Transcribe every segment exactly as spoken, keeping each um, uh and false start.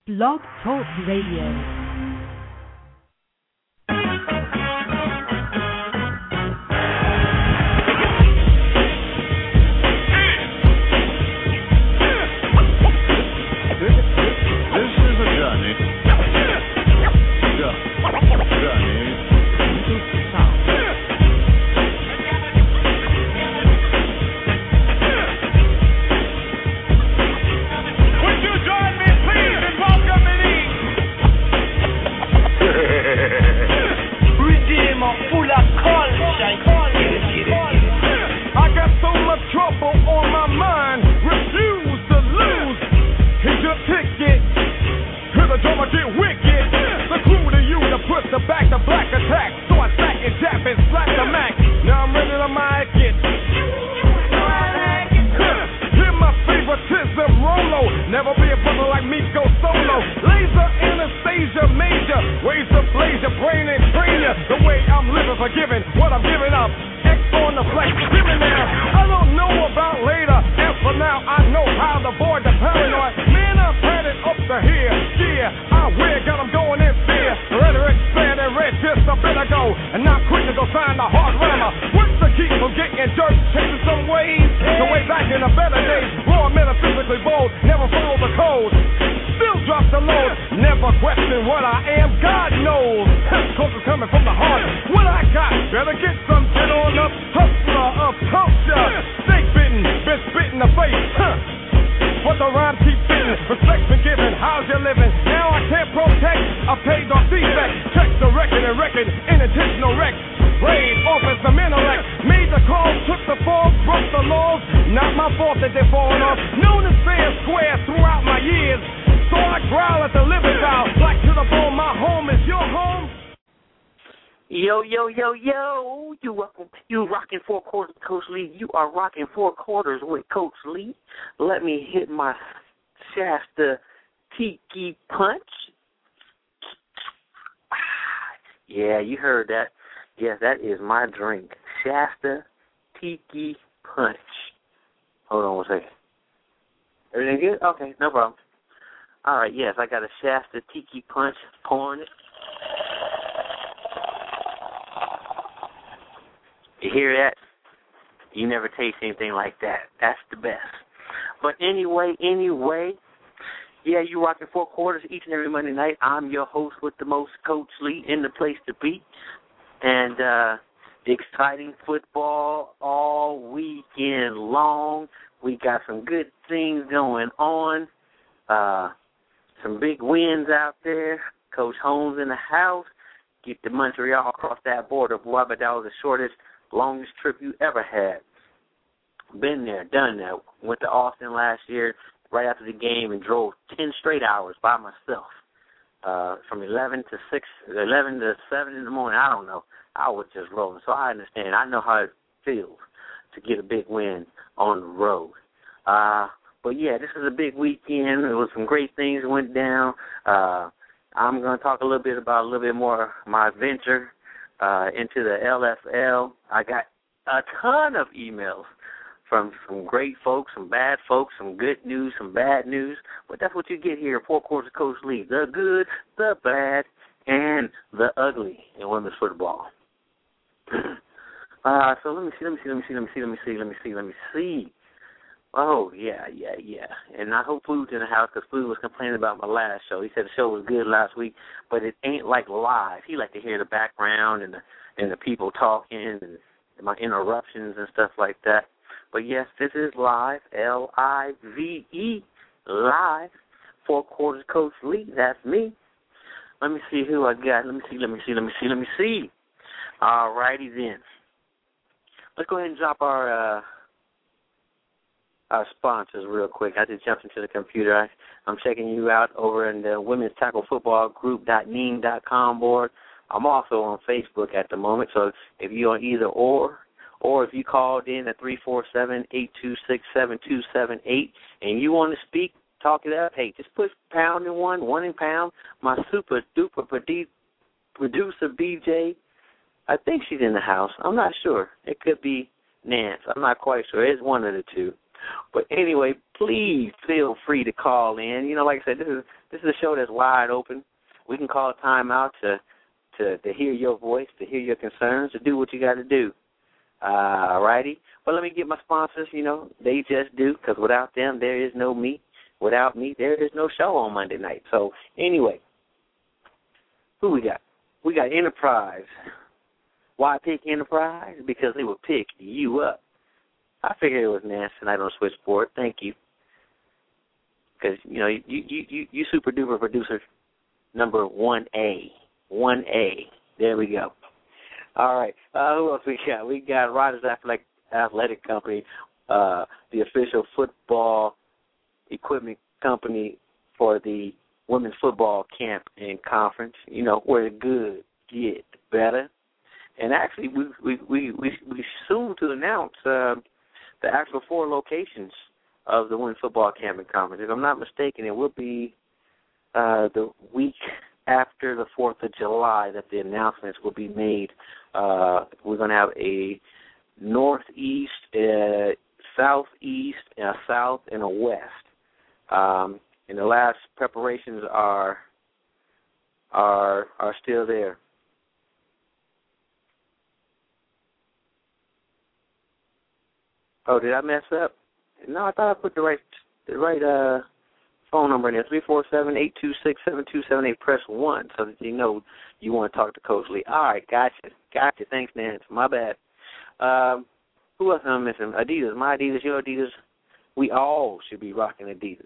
Blog Talk Radio. Rocking four quarters with Coach Lee. Let me hit my Shasta Tiki Punch. Yeah, you heard that. Yes, that is my drink. Shasta Tiki Punch. Hold on one second. Everything good? Okay, no problem. All right, yes, I got a Shasta Tiki Punch. Pouring it. You hear that? You never taste anything like that. That's the best. But anyway, anyway, yeah, you rocking four quarters each and every Monday night. I'm your host with the most, Coach Lee, in the place to be. And uh, exciting football all weekend long. We got some good things going on. Uh, some big wins out there. Coach Holmes in the house. Get to Montreal across that border. Boy, but that was the shortest, longest trip you ever had. Been there, done that. Went to Austin last year right after the game and drove ten straight hours by myself. Uh, from eleven to six, eleven to seven in the morning. I don't know. I was just rolling. So I understand. I know how it feels to get a big win on the road. Uh, but, yeah, this is a big weekend. There was some great things that went down. Uh, I'm going to talk a little bit about a little bit more my venture uh, into the L F L. I got a ton of emails from some great folks, some bad folks, some good news, some bad news. But that's what you get here at Four Quarters Coach Lee. The good, the bad, and the ugly in women's football. uh, so let me see, let me see, let me see, let me see, let me see, let me see, let me see. Oh, yeah, yeah, yeah. And I hope Food's in the house because Food was complaining about my last show. He said the show was good last week, but it ain't like live. He like to hear the background and the, and the people talking and my interruptions and stuff like that. But, yes, this is live, L I V E, live, Four Quarters Coach Lee. That's me. Let me see who I got. Let me see, let me see, let me see, let me see. All righty then. Let's go ahead and drop our uh, our sponsors real quick. I just jumped into the computer. I, I'm checking you out over in the Women's Tackle Football Group dot ning dot com board. I'm also on Facebook at the moment, so if you're on either or, or if you called in at three four seven, eight two six, seven two seven eight and you want to speak, talk it up, hey, just put pound in one, one in pound. My super duper producer, B J, I think she's in the house. I'm not sure. It could be Nance. I'm not quite sure. It's one of the two. But anyway, please feel free to call in. You know, like I said, this is This is a show that's wide open. We can call time out to, to, to hear your voice, to hear your concerns, to do what you got to do. Uh, all righty? But let me get my sponsors, you know, they just do, because without them, there is no me. Without me, there is no show on Monday night. So, anyway, who we got? We got Enterprise. Why pick Enterprise? Because they will pick you up. I figured it was Nance tonight on Switchboard. Thank you. Because, you know, you, you, you, you super-duper producer number one A. one A. There we go. All right. Uh, who else we got? We got Rogers Athletic, Athletic Company, uh, the official football equipment company for the women's football camp and conference, you know, where the good get better. And actually, we we we we, we soon to announce uh, the actual four locations of the women's football camp and conference. If I'm not mistaken, it will be uh, the week after the fourth of July that the announcements will be made. Uh, we're going to have a northeast, uh, southeast, a south, and a west. Um, and the last preparations are are are still there. Oh, did I mess up? No, I thought I put the right the right uh, phone number in there. three four seven, eight two six, seven two seven eight. Press one so that you know you want to talk to Coach Lee. All right, gotcha. Gotcha. Thanks, Nance. My bad. Um, who else am I missing? Adidas. My Adidas, your Adidas. We all should be rocking Adidas.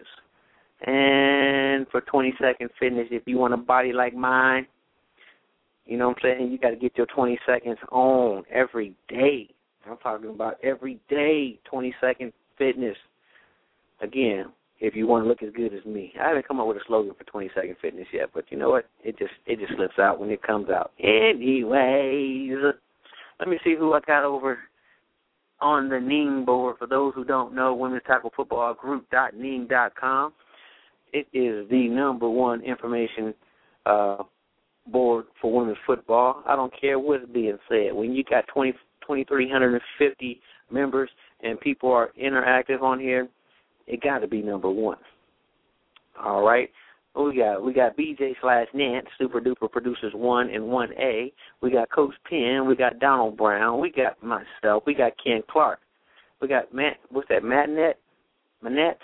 And for twenty-second fitness, if you want a body like mine, you know what I'm saying, you got to get your twenty seconds on every day. I'm talking about every day, twenty-second fitness. Again, if you want to look as good as me. I haven't come up with a slogan for twenty-second fitness yet, but you know what? It just it just slips out when it comes out. Anyways, let me see who I got over on the Ning board. For those who don't know, Women's Tackle Football Group dot ning dot com. It is the number one information uh, board for women's football. I don't care what's being said. When you got twenty, twenty-three fifty members and people are interactive on here, it got to be number one. All right. What we got? We got B J slash Nance, Super Duper Producers one and one A. We got Coach Penn. We got Donald Brown. We got myself. We got Ken Clark. We got Matt. What's that? Manette? Manette?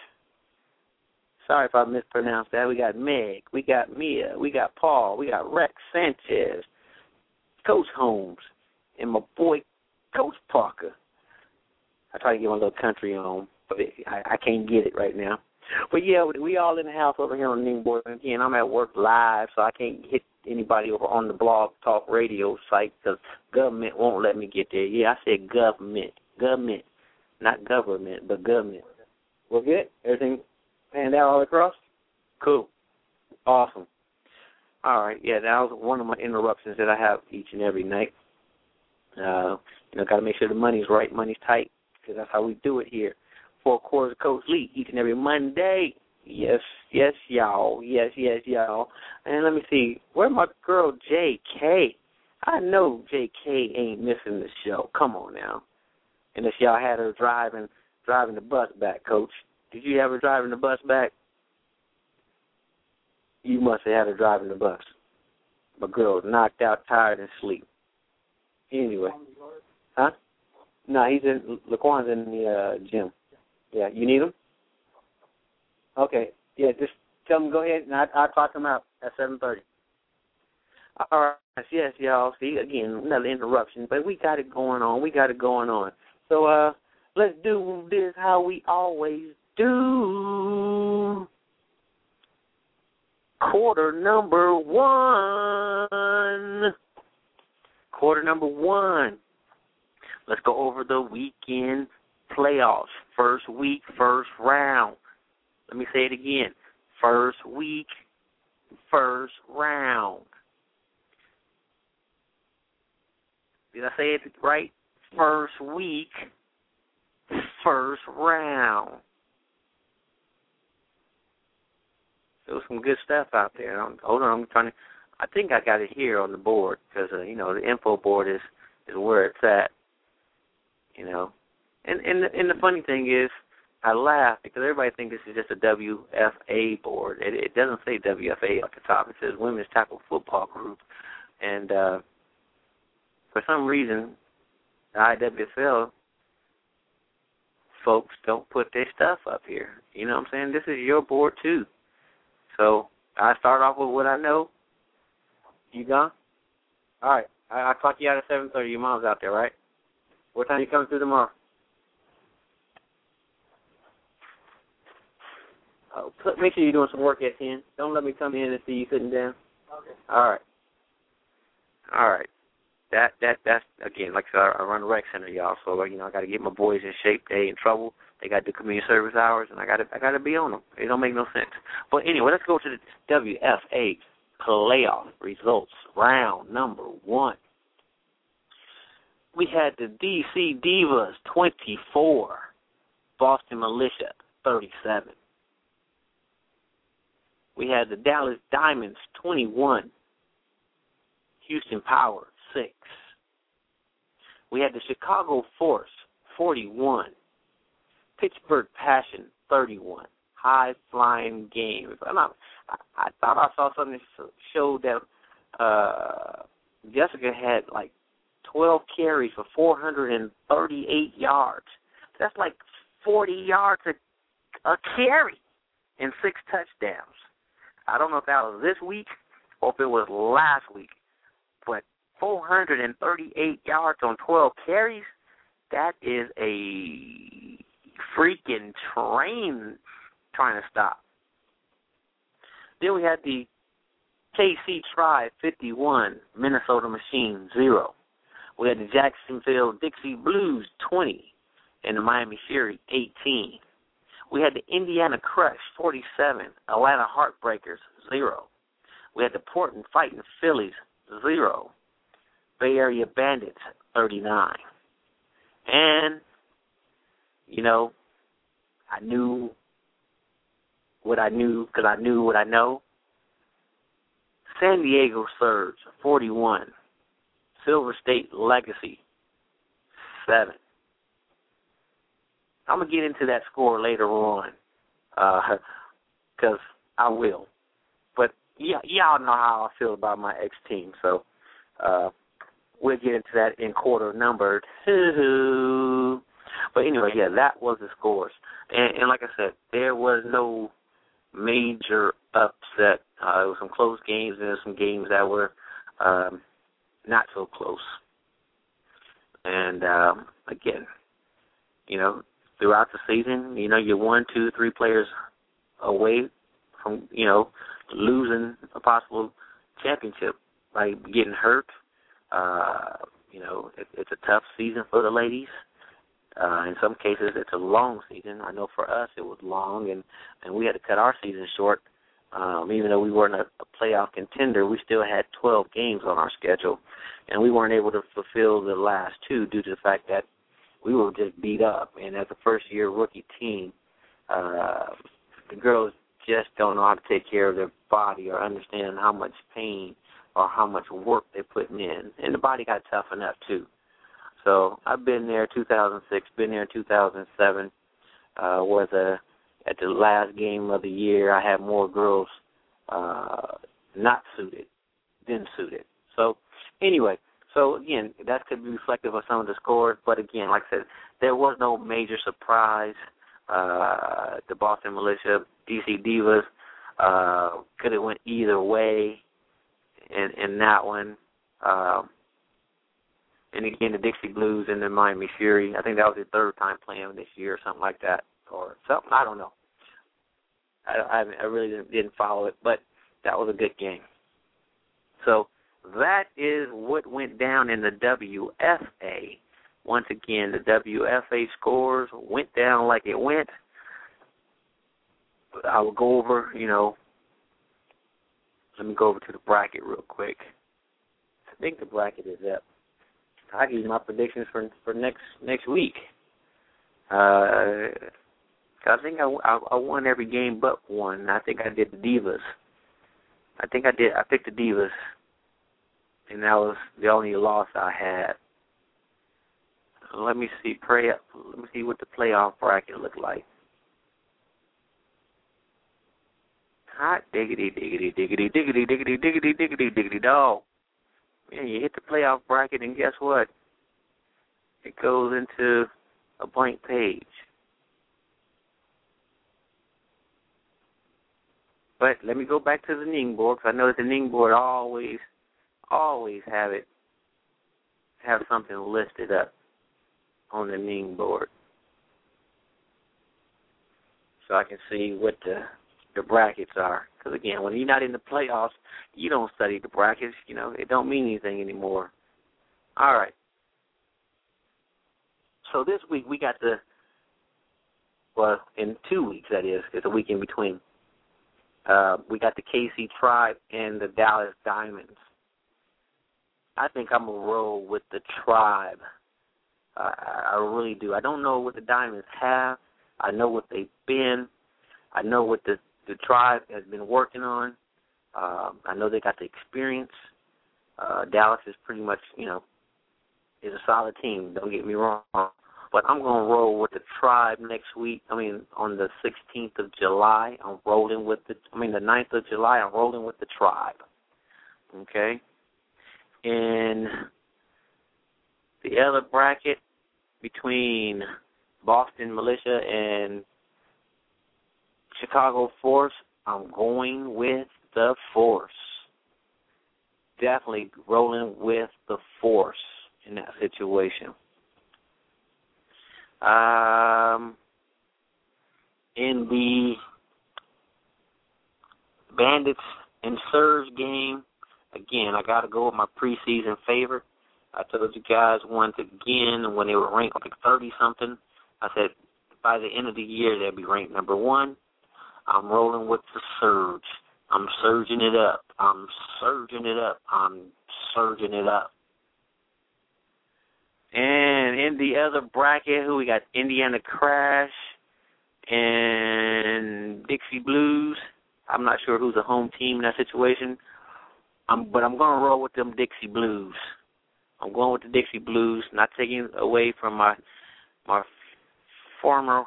Sorry if I mispronounced that. We got Meg. We got Mia. We got Paul. We got Rex Sanchez. Coach Holmes. And my boy, Coach Parker. I try to get my little country on, but I, I can't get it right now. But, yeah, we all in the house over here on Ning Board. Again, I'm at work live, so I can't hit anybody over on the Blog Talk Radio site because government won't let me get there. Yeah, I said government. Government. Not government, but government. We're good? Everything panned out all across? Cool. Awesome. All right, yeah, that was one of my interruptions that I have each and every night. Uh, you know, got to make sure the money's right, money's tight, because that's how we do it here. Four quarters of Coach Lee each and every Monday. Yes, yes, y'all. Yes, yes, y'all. And let me see, where my girl J K? I know J K ain't missing the show. Come on now. Unless y'all had her driving driving the bus back, Coach. Did you have her driving the bus back? You must have had her driving the bus. My girl was knocked out, tired, and asleep. Anyway. Huh? No, he's in, Laquan's in the uh, gym. Yeah, you need him? Okay. Yeah, just tell him go ahead, and I, I'll clock him out at seven thirty. All right. Yes, y'all. See, again, another interruption, but we got it going on. We got it going on. So uh, let's do this how we always do. Quarter number one. Quarter number one. Let's go over the weekend playoffs. First week, first round. Let me say it again. First week, first round. Did I say it right? First week, first round. There was some good stuff out there. I'm, hold on, I'm trying to. I think I got it here on the board because uh, you know the info board is, is where it's at. You know, and and the, and the funny thing is, I laugh because everybody thinks this is just a W F A board. It, it doesn't say W F A at the top. It says Women's Tackle Football Group. And uh, for some reason, the I W F L folks don't put their stuff up here. You know what I'm saying? This is your board, too. So I start off with what I know. You gone? All right. I, I'll clock you out at seven thirty. Your mom's out there, right? What time are you coming through tomorrow? Oh, put, make sure you're doing some work at ten. Don't let me come in and see you sitting down. Okay. All right. All right. That that that's again, like I said, I run the rec center, y'all. So you know, I got to get my boys in shape. They in trouble. They got to do community service hours, and I got to I got to be on them. It don't make no sense. But anyway, let's go to the W F A playoff results, round number one. We had the D C Divas twenty-four, Boston Militia thirty-seven. We had the Dallas Diamonds twenty-one, Houston Power six. We had the Chicago Force forty-one, Pittsburgh Passion thirty-one. High flying game. I'm not, I, I thought I saw something that showed that uh, Jessica had like twelve carries for four hundred thirty-eight yards. That's like forty yards a, a carry and six touchdowns. I don't know if that was this week or if it was last week, but four hundred thirty-eight yards on twelve carries, that is a freaking train trying to stop. Then we had the K C Tribe fifty-one, Minnesota Machine zero. We had the Jacksonville Dixie Blues twenty and the Miami Fury eighteen. We had the Indiana Crush forty-seven, Atlanta Heartbreakers zero. We had the Portland Fighting Phillies zero, Bay Area Bandits thirty-nine. And, you know, I knew what I knew because I knew what I know. San Diego Surge forty-one, Silver State Legacy seven. I'm going to get into that score later on because uh, I will. But yeah, y'all know how I feel about my ex-team, so uh, we'll get into that in quarter number two. But anyway, yeah, that was the scores. And, and like I said, there was no major upset. Uh, there were some close games, and there were some games that were um, not so close. And, um, again, you know, throughout the season, you know, you're one, two, three players away from, you know, losing a possible championship by getting hurt. Uh, you know, it, it's a tough season for the ladies. Uh, in some cases, it's a long season. I know for us it was long, and, and we had to cut our season short. Um, even though we weren't a, a playoff contender, we still had twelve games on our schedule, and we weren't able to fulfill the last two due to the fact that we were just beat up. And as a first-year rookie team, uh, the girls just don't know how to take care of their body or understand how much pain or how much work they're putting in. And the body got tough enough, too. So I've been there in two thousand six, been there in two thousand seven, uh, was a, at the last game of the year, I had more girls uh, not suited than suited. So anyway, so again, that could be reflective of some of the scores, but again, like I said, there was no major surprise. Uh, the Boston Militia, D C Divas, uh, could have went either way in, in that one. Um, And again, the Dixie Blues and the Miami Fury. I think that was their third time playing this year or something like that, or something. I don't know. I, I, I really didn't, didn't follow it, but that was a good game. So that is what went down in the W F A. Once again, the W F A scores went down like it went. I will go over, you know, let me go over to the bracket real quick. I think the bracket is up. I give you my predictions for for next next week. Uh, I think I, I, I won every game but one. I think I did the Divas. I think I did. I picked the Divas, and that was the only loss I had. Let me see. Pray. Let me see what the playoff bracket looked like. Hot diggity, diggity, diggity, diggity, diggity, diggity, diggity, diggity, dog. Man, you hit the playoff bracket, and guess what? It goes into a blank page. But let me go back to the Ning board, because I know that the Ning board always, always have it, have something listed up on the Ning board, so I can see what the the brackets are. Because again, when you're not in the playoffs, you don't study the brackets. You know, it don't mean anything anymore. All right. So this week we got the, well, in two weeks that is, it's a week in between. Uh, we got the K C Tribe and the Dallas Diamonds. I think I'm going to roll with the Tribe. Uh, I really do. I don't know what the Diamonds have. I know what they've been. I know what the, the Tribe has been working on. Uh, I know they got the experience. Uh, Dallas is pretty much, you know, is a solid team. Don't get me wrong. But I'm going to roll with the Tribe next week. I mean, on the sixteenth of July, I'm rolling with the, I mean, the ninth of July, I'm rolling with the Tribe. Okay? In the other bracket between Boston Militia and Chicago Force, I'm going with the Force. Definitely rolling with the Force in that situation. Um, in the Bandits and Surge game, again, I got to go with my preseason favorite. I told you guys once again when they were ranked like thirty-something, I said by the end of the year they'll be ranked number one. I'm rolling with the Surge. I'm surging it up. I'm surging it up. I'm surging it up. And in the other bracket, who we got? Indiana Crash and Dixie Blues. I'm not sure who's a home team in that situation, um, but I'm going to roll with them Dixie Blues. I'm going with the Dixie Blues, not taking away from my my former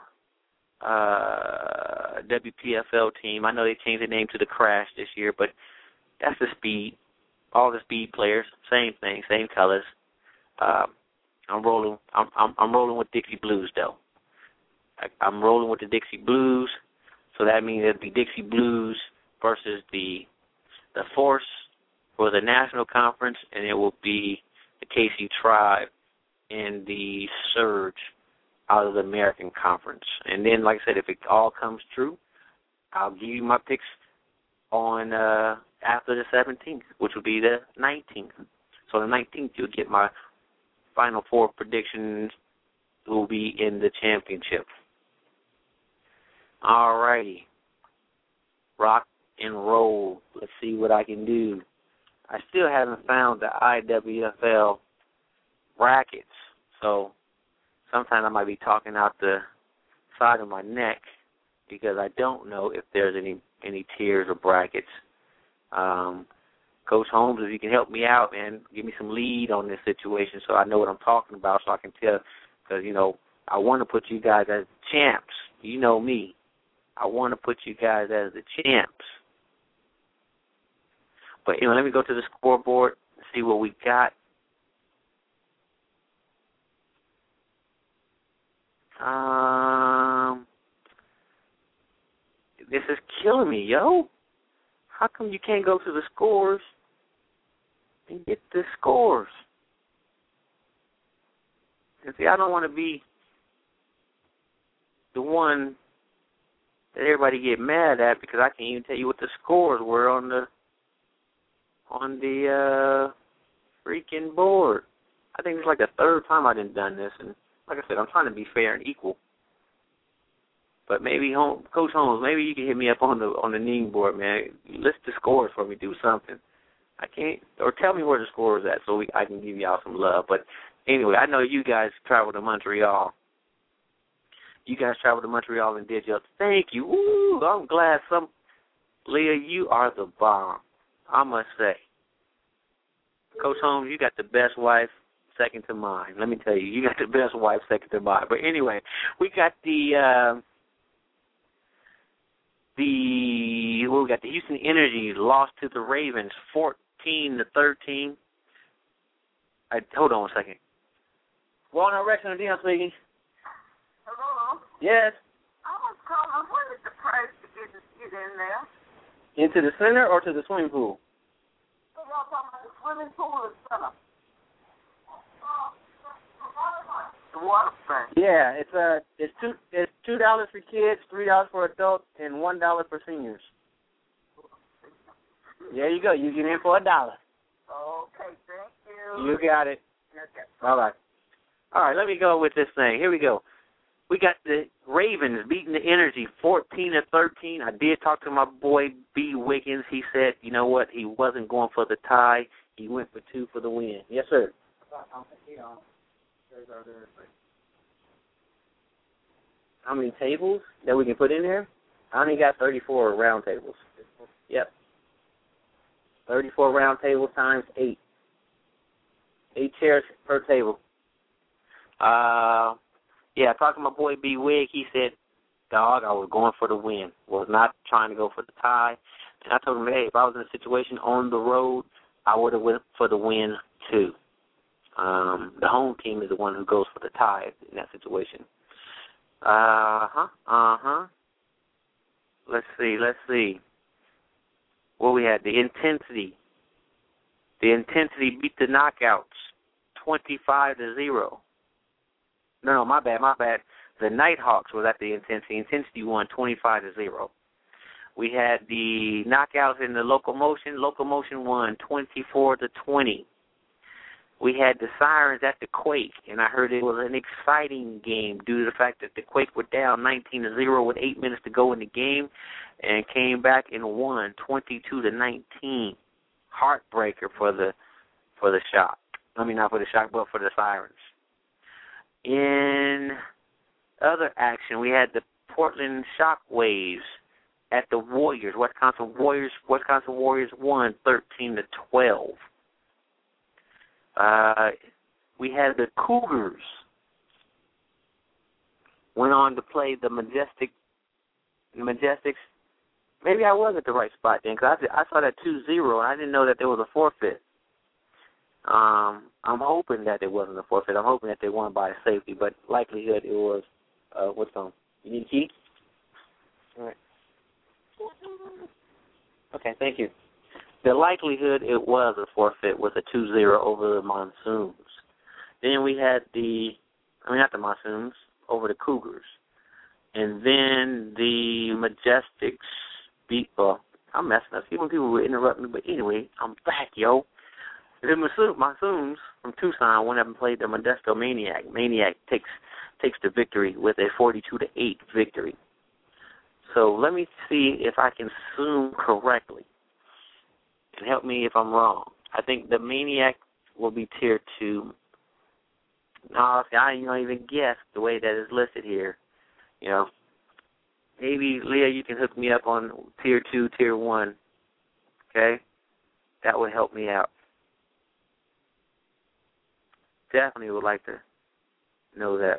uh, W P F L team. I know they changed the name to the Crash this year, but that's the Speed. All the Speed players, same thing, same colors. Um, I'm rolling. I'm, I'm I'm rolling with Dixie Blues though. I, I'm rolling with the Dixie Blues, so that means it'll be Dixie Blues versus the the Force for the National Conference, and it will be the K C Tribe and the Surge out of the American Conference. And then, like I said, if it all comes true, I'll give you my picks on uh, after the seventeenth, which will be the nineteenth. So the nineteenth, you'll get my Final Four predictions will be in the championship. All righty. Rock and roll. Let's see what I can do. I still haven't found the I W F L brackets, so sometimes I might be talking out the side of my neck because I don't know if there's any, any tiers or brackets. Um, Coach Holmes, if you can help me out, man, give me some lead on this situation so I know what I'm talking about so I can tell. Because, you know, I want to put you guys as champs. You know me. I want to put you guys as the champs. But, you know, let me go to the scoreboard and see what we got. Um, this is killing me, yo. How come you can't go to the scores and get the scores? And see, I don't want to be the one that everybody get mad at because I can't even tell you what the scores were on the on the uh, freaking board. I think it's like the third time I've done this, and like I said, I'm trying to be fair and equal. But maybe, home, Coach Holmes, maybe you can hit me up on the on the Ning board, man. List the scores for me. Do something. I can't, or tell me where the score is at so we, I can give y'all some love. But anyway, I know you guys traveled to Montreal. You guys traveled to Montreal and did your, thank you. Ooh, I'm glad some, Leah, you are the bomb, I must say. Coach Holmes, you got the best wife, second to mine. Let me tell you, you got the best wife, second to mine. But anyway, we got the, uh, the well, we got the Houston Energy lost to the Ravens fourteen to thirteen. I, hold on a second. Walnut Rex and Dion speaking. Hello? Yes. I was calling, what is the price to get, get in there? Into the center or to the swimming pool? So y'all talking about the swimming pool or center? The water thing. Yeah, it's uh it's two it's two dollars for kids, three dollars for adults, and one dollar for seniors. There you go. You get in for a dollar. Okay, thank you. You got it. Okay. All right. All right, let me go with this thing. Here we go. We got the Ravens beating the Energy fourteen to thirteen. I did talk to my boy B. Wiggins. He said, you know what, he wasn't going for the tie. He went for two for the win. Yes, sir. How many tables that we can put in there? I only got thirty-four round tables. Yep. thirty-four round tables times eight. Eight chairs per table. Uh, yeah, talking to my boy B. Wig, he said, dog, I was going for the win. Was not trying to go for the tie. And I told him, hey, if I was in a situation on the road, I would have went for the win too. Um, the home team is the one who goes for the tie in that situation. Uh-huh, uh-huh. Let's see, let's see. What we had, the intensity. The intensity beat the knockouts twenty-five to zero. No, no, my bad, my bad. The Nighthawks was at the intensity. Intensity won twenty-five to zero. We had the knockouts in the Locomotion. Locomotion won twenty-four to twenty. We had the Sirens at the Quake, and I heard it was an exciting game due to the fact that the Quake were down nineteen to zero with eight minutes to go in the game, and came back and won twenty-two to nineteen. Heartbreaker for the for the Shock. I mean, not for the Shock, but for the Sirens. In other action, we had the Portland Shockwaves at the Warriors. Wisconsin Warriors. Wisconsin Warriors won thirteen to twelve. Uh, we had the Cougars went on to play the Majestic, Majestics. Maybe I was at the right spot then, because I, I saw that two zero, and I didn't know that there was a forfeit. Um, I'm hoping that it wasn't a forfeit. I'm hoping that they won by a safety, but likelihood it was. Uh, what's on? You need a key? All right. Okay, thank you. The likelihood it was a forfeit with a two zero over the Monsoons. Then we had the, I mean, not the Monsoons, over the Cougars. And then the Majestics beat, well, I'm messing up. See when people would interrupt me, but anyway, I'm back, yo. The Monsoons from Tucson went up and played the Modesto Maniac. Maniac takes takes the victory with a forty-two to eight victory. So let me see if I can zoom correctly. And help me if I'm wrong. I think the Maniac will be tier two. No, see, I don't even guess the way that it's listed here. You know, maybe, Leah, you can hook me up on tier two, tier one. Okay? That would help me out. Definitely would like to know that.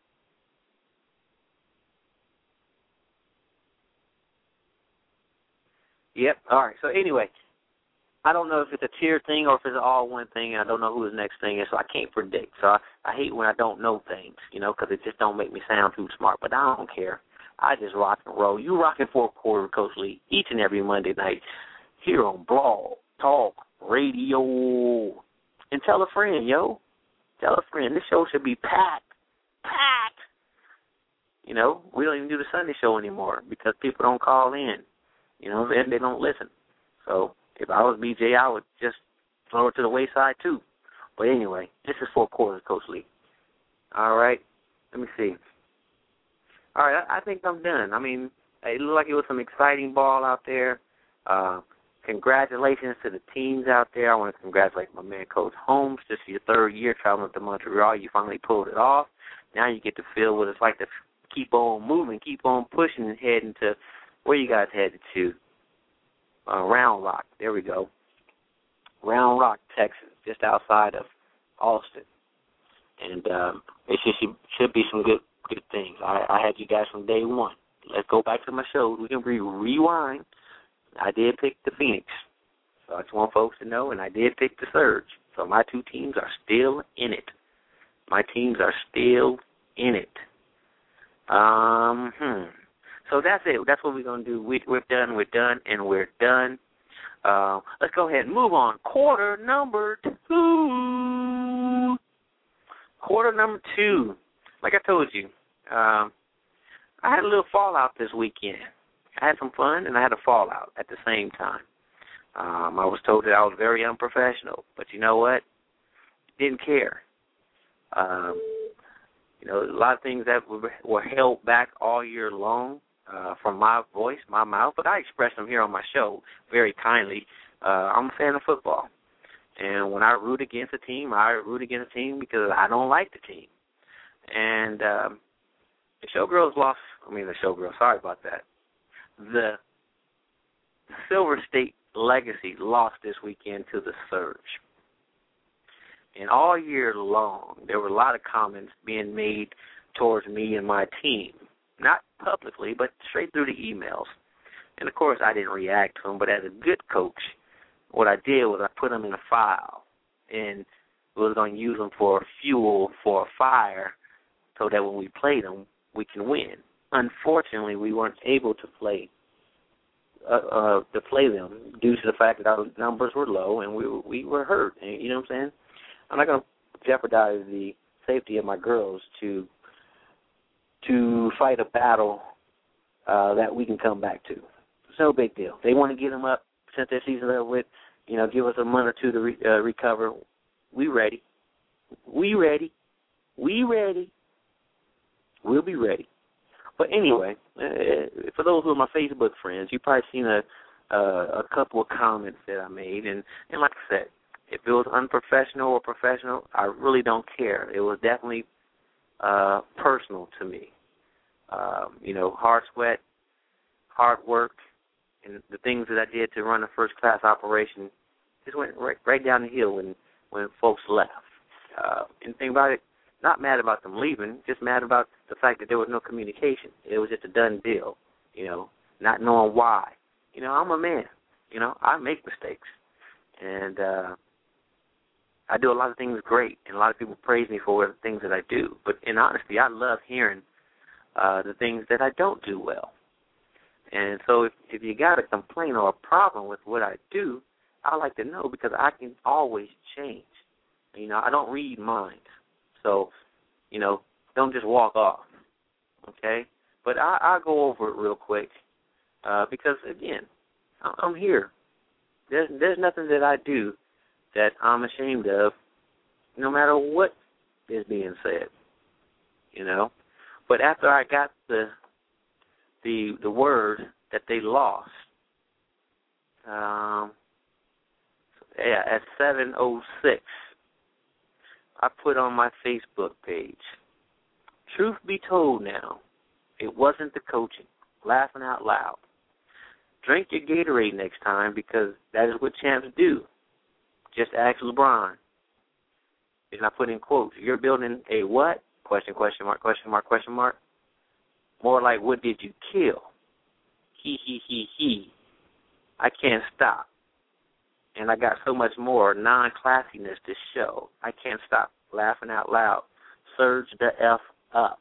Yep. All right. So anyway, I don't know if it's a tier thing or if it's all one thing, and I don't know who the next thing is, so I can't predict. So I, I hate when I don't know things, you know, because it just don't make me sound too smart. But I don't care. I just rock and roll. You rocking Fourth Quarter Coach Lee each and every Monday night here on Blog Talk Radio. And tell a friend, yo. Tell a friend. This show should be packed. Packed. You know, we don't even do the Sunday show anymore because people don't call in. You know, and they don't listen. So if I was B J, I would just throw it to the wayside too. But anyway, this is Four Quarters, Coach Lee. All right, let me see. All right, I, I think I'm done. I mean, it looked like it was some exciting ball out there. Uh, congratulations to the teams out there. I want to congratulate my man, Coach Holmes. This is your third year traveling to Montreal. You finally pulled it off. Now you get to feel what it's like to keep on moving, keep on pushing and heading to where you guys headed to. Uh, Round Rock, there we go. Round Rock, Texas, just outside of Austin. And um, it should, should be some good good things. I, I had you guys from day one. let's go back to my show. We can re- rewind. I did pick the Phoenix. So I just want folks to know, and I did pick the Surge. So my two teams are still in it. My teams are still in it. Um, hmm. So that's it. That's what we're going to do. We, we're done, we're done, and we're done. Uh, let's go ahead and move on. Quarter number two. Quarter number two. Like I told you, um, I had a little fallout this weekend. I had some fun, and I had a fallout at the same time. Um, I was told that I was very unprofessional, but you know what? Didn't care. Um, you know, a lot of things that were, were held back all year long uh, from my voice, my mouth, but I expressed them here on my show very kindly. Uh, I'm a fan of football, and when I root against a team, I root against a team because I don't like the team. And um, the Showgirls lost. I mean, the Showgirls. Sorry about that. The Silver State Legacy lost this weekend to the Surge. And all year long, there were a lot of comments being made towards me and my team. Not publicly, but straight through the emails. And, of course, I didn't react to them. But as a good coach, what I did was I put them in a file and was going to use them for fuel for a fire so that when we play them, we can win. Unfortunately, we weren't able to play uh, uh, to play them due to the fact that our numbers were low and we we were hurt. You know what I'm saying? I'm not going to jeopardize the safety of my girls to to fight a battle uh, that we can come back to. It's no big deal. They want to get them up since their season over with. You know, give us a month or two to re- uh, recover. We ready. We ready. We ready. We'll be ready. But anyway, uh, for those who are my Facebook friends, you've probably seen a uh, a couple of comments that I made. And, and like I said, if it was unprofessional or professional, I really don't care. It was definitely uh, personal to me. Um, you know, hard sweat, hard work, and the things that I did to run a first-class operation just went right, right down the hill when, when folks left. Uh, and the thing about it, not mad about them leaving, just mad about the fact that there was no communication. It was just a done deal, you know, not knowing why. You know, I'm a man. You know, I make mistakes. And uh, I do a lot of things great, and a lot of people praise me for the things that I do. But in honesty, I love hearing uh, the things that I don't do well. And so if, if you got a complaint or a problem with what I do, I like to know because I can always change. You know, I don't read minds. So, you know, don't just walk off, okay? But I, I'll go over it real quick uh, because, again, I'm here. There's, there's nothing that I do that I'm ashamed of, no matter what is being said, you know. But after I got the the the word that they lost, um, yeah, at seven oh six, I put on my Facebook page, truth be told now, it wasn't the coaching, laughing out loud. Drink your Gatorade next time because that is what champs do. Just ask LeBron. And I put in quotes, you're building a what? Question, question mark, question mark, question mark. More like, what did you kill? He, he, he, he. I can't stop. And I got so much more non-classiness to show. I can't stop laughing out loud. Surge the F up.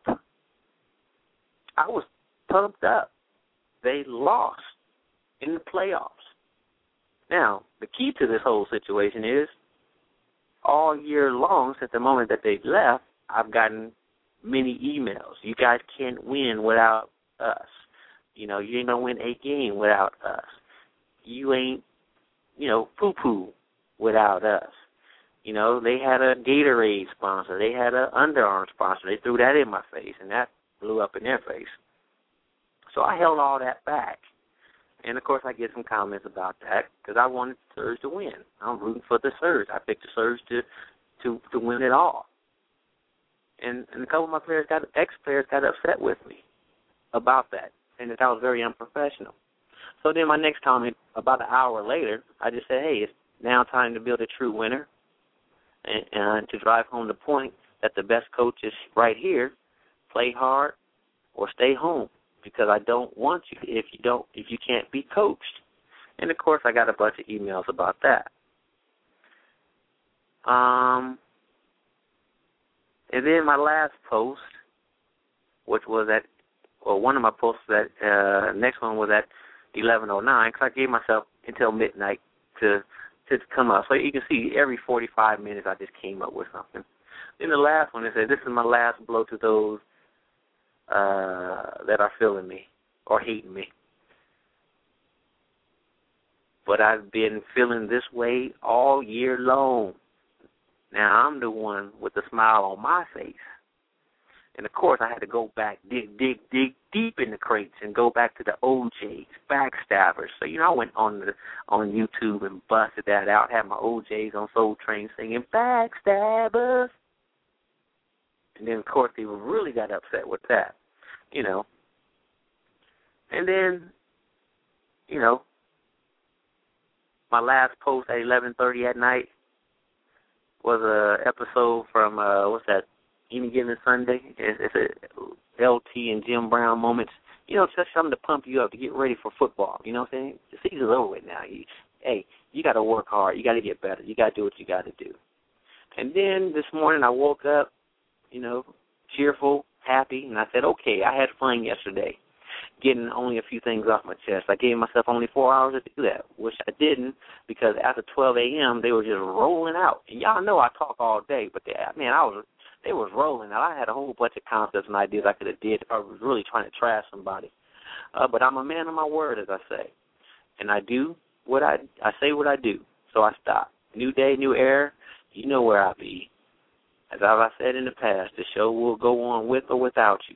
I was pumped up. They lost in the playoffs. Now, the key to this whole situation is all year long, since the moment that they left, I've gotten many emails. You guys can't win without us. You know, you ain't going to win a game without us. You ain't, you know, poo-poo without us. You know, they had a Gatorade sponsor. They had an Under Armour sponsor. They threw that in my face, and that blew up in their face. So I held all that back. And, of course, I get some comments about that because I wanted the Surge to win. I'm rooting for the Surge. I picked the Surge to to, to win it all. And, and a couple of my players, got ex-players, got upset with me about that, and that I was very unprofessional. So then my next comment, about an hour later, I just said, hey, it's now time to build a true winner and, and to drive home the point that the best coach is right here, play hard or stay home. because I don't want you if you don't if you can't be coached. And of course, I got a bunch of emails about that. Um, and then my last post, which was at, well, one of my posts that uh, next one was at eleven oh nine, because I gave myself until midnight to to come up. So you can see every forty-five minutes I just came up with something. Then the last one, it said, this is my last blow to those uh, that are feeling me or hating me. But I've been feeling this way all year long. Now I'm the one with the smile on my face. And, of course, I had to go back, dig, dig, dig deep in the crates and go back to the O Js, backstabbers. So, you know, I went on the, on YouTube and busted that out, had my O Js on Soul Train singing backstabbers. And then, of course, they really got upset with that, you know. And then, you know, my last post at eleven thirty at night was a episode from, uh, what's that, Any Given Sunday. It's, it's a L T and Jim Brown moments. You know, just something to pump you up to get ready for football. You know what I'm saying? The season's over with now. You, hey, you got to work hard. You got to get better. You got to do what you got to do. And then this morning I woke up, you know, cheerful, happy, and I said, okay, I had fun yesterday, getting only a few things off my chest. I gave myself only four hours to do that, which I didn't, because after twelve a.m. they were just rolling out. And y'all know I talk all day, but they, man, I was they was rolling out. I had a whole bunch of concepts and ideas I could have did if I was really trying to trash somebody. Uh, but I'm a man of my word, as I say, and I do what I I say what I do. So I stop. New day, new era. You know where I be. As I've said in the past, the show will go on with or without you.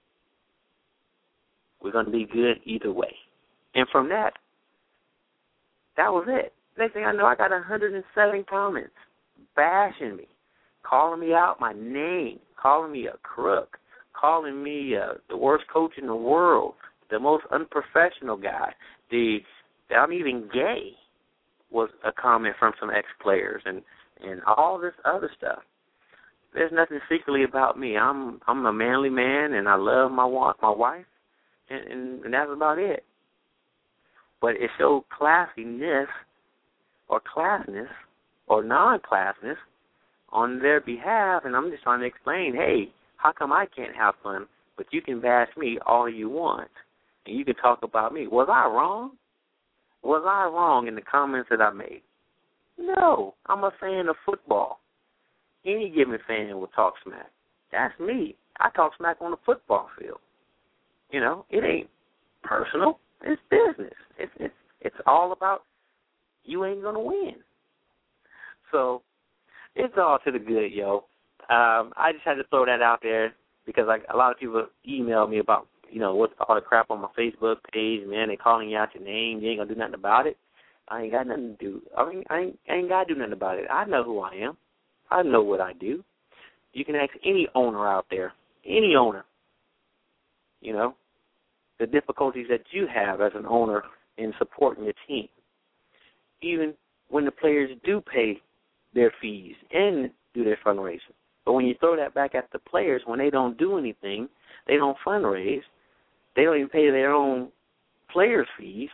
We're going to be good either way. And from that, that was it. Next thing I know, I got one hundred seven comments bashing me, calling me out my name, calling me a crook, calling me uh, the worst coach in the world, the most unprofessional guy, the that I'm even gay was a comment from some ex-players, and, and all this other stuff. There's nothing secretly about me. I'm I'm a manly man, and I love my my wife, and, and, and that's about it. But it showed classiness or classness or non-classness on their behalf, and I'm just trying to explain, hey, how come I can't have fun, but you can bash me all you want, and you can talk about me? Was I wrong? Was I wrong in the comments that I made? No, I'm a fan of football. Any given fan will talk smack. That's me. I talk smack on the football field. You know, it ain't personal. It's business. It's it's it's all about you ain't gonna win. So it's all to the good, yo. Um, I just had to throw that out there because like a lot of people email me about you know what's all the crap on my Facebook page. Man, they calling you out your name. You ain't gonna do nothing about it. I ain't got nothing to do. I mean, I ain't, I ain't gotta do nothing about it. I know who I am. I know what I do. You can ask any owner out there, any owner, you know, the difficulties that you have as an owner in supporting your team. Even when the players do pay their fees and do their fundraising. But when you throw that back at the players, when they don't do anything, they don't fundraise, they don't even pay their own players' fees,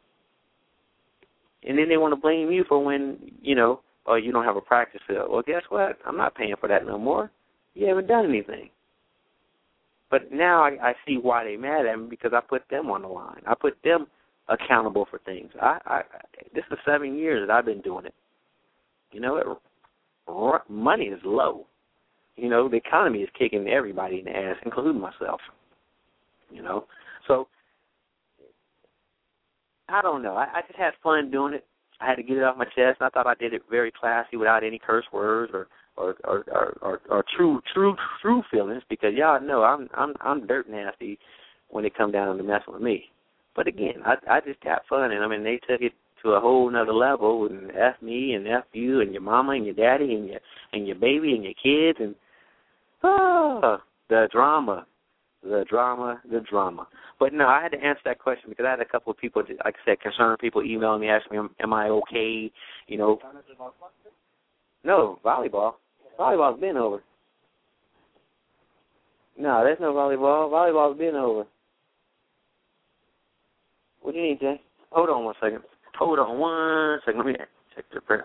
and then they want to blame you for when, you know, oh, you don't have a practice field. Well, guess what? I'm not paying for that no more. You haven't done anything. But now I, I see why they mad at me, because I put them on the line. I put them accountable for things. I, I this is seven years that I've been doing it. You know, it, money is low. You know, the economy is kicking everybody in the ass, including myself. You know, so I don't know. I, I just had fun doing it. I had to get it off my chest, and I thought I did it very classy without any curse words or or or, or, or, or true true true feelings, because y'all know I'm I'm I'm dirt nasty when it come down to messing with me. But again, I I just had fun, and I mean they took it to a whole nother level and F me and F you and your mama and your daddy and your and your baby and your kids and oh the drama. The drama, the drama. But no, I had to answer that question because I had a couple of people, like I said, concerned people emailing me, asking me, am I okay? You know. No, volleyball. Volleyball's been over. No, there's no volleyball. Volleyball's been over. What do you need, Jay? Hold on one second. Hold on one second. Let me check the print.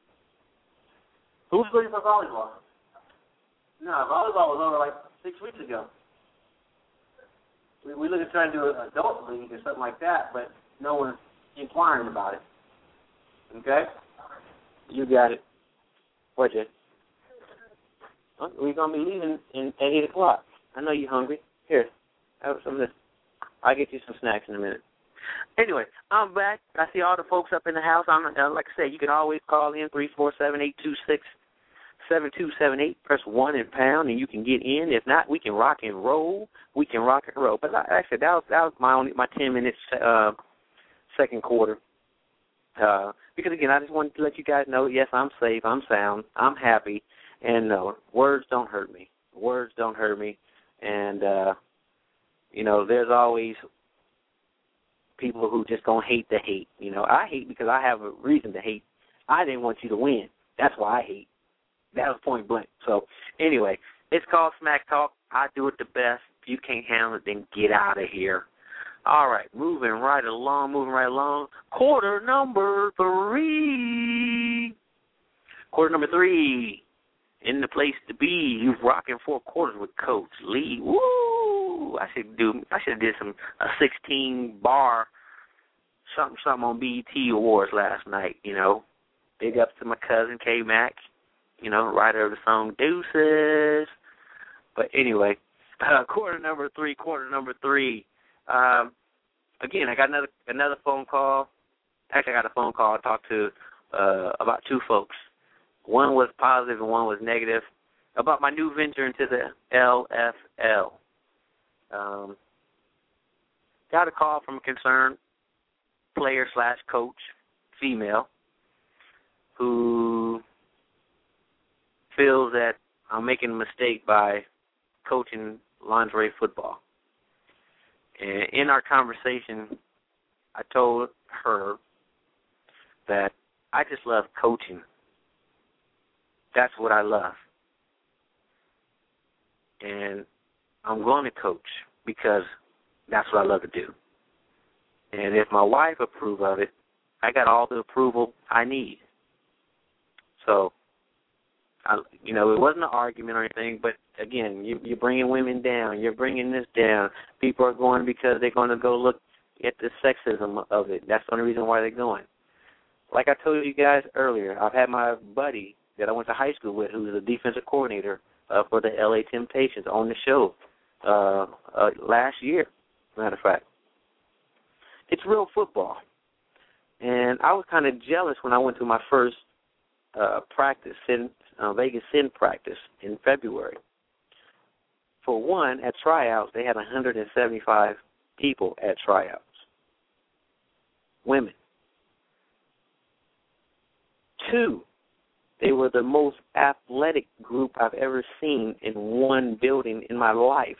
Who's ready for volleyball? No, volleyball was over like six weeks ago. We we look at trying to do an adult league or something like that, but no one's inquiring about it. Okay? You got it. What, Jay? Oh, we're going to be leaving in, at eight o'clock. I know you're hungry. Here, have some of this. I'll get you some snacks in a minute. Anyway, I'm back. I see all the folks up in the house. I'm uh, like I said, you can always call in three four seven, eight two six, seven two seven eight. Press one and pound, and you can get in. If not, we can rock and roll. We can rock and roll. But like I said, that was, that was my only my ten minutes uh, second quarter. Uh, because again, I just wanted to let you guys know, yes, I'm safe, I'm sound, I'm happy, and no, words don't hurt me. Words don't hurt me, and uh, you know, there's always people who just gonna hate the hate. You know, I hate because I have a reason to hate. I didn't want you to win. That's why I hate. That was point blank. So anyway, it's called Smack Talk. I do it the best. If you can't handle it, then get out of here. All right, moving right along, moving right along. Quarter number three. Quarter number three. In the place to be. You rocking four quarters with Coach Lee. Woo! I should do. I should have did some a sixteen bar something something on B E T Awards last night. You know, big ups to my cousin K Mac. You know, writer of the song Deuces. But anyway, uh, quarter number three. Quarter number three. Um, again, I got another another phone call. Actually, I got a phone call. I talked to uh, about two folks. One was positive and one was negative about my new venture into the L F L. Um, got a call from a concerned player slash coach, female, who feels that I'm making a mistake by coaching lingerie football. And in our conversation, I told her that I just love coaching. That's what I love. And I'm going to coach because that's what I love to do. And if my wife approves of it, I got all the approval I need. So, I, you know, it wasn't an argument or anything, but again, you, you're bringing women down. You're bringing this down. People are going because they're going to go look at the sexism of it. That's the only reason why they're going. Like I told you guys earlier, I've had my buddy that I went to high school with, who's the defensive coordinator uh, for the L A Temptations, on the show uh, uh, last year, matter of fact. It's real football. And I was kind of jealous when I went to my first uh, practice, in, uh, Vegas Sin practice in February. For one, at tryouts, they had one hundred seventy-five people at tryouts, women. Two, they were the most athletic group I've ever seen in one building in my life.